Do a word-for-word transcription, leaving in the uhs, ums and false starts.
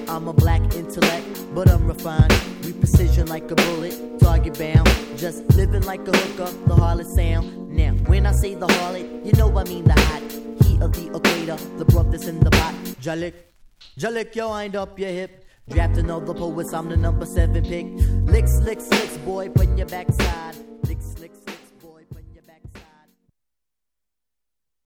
I'm a black intellect, but I'm refined. We precision like a bullet, target bound. Just living like a hooker, the harlot sound. Now, when I say the harlot, you know I mean the hot heat of the equator, the brothers in the pot. Jalik, Jalik, yo, wind up your hip. Drafting all the poets, I'm the number seven pick. Licks, licks, licks, boy, put your backside.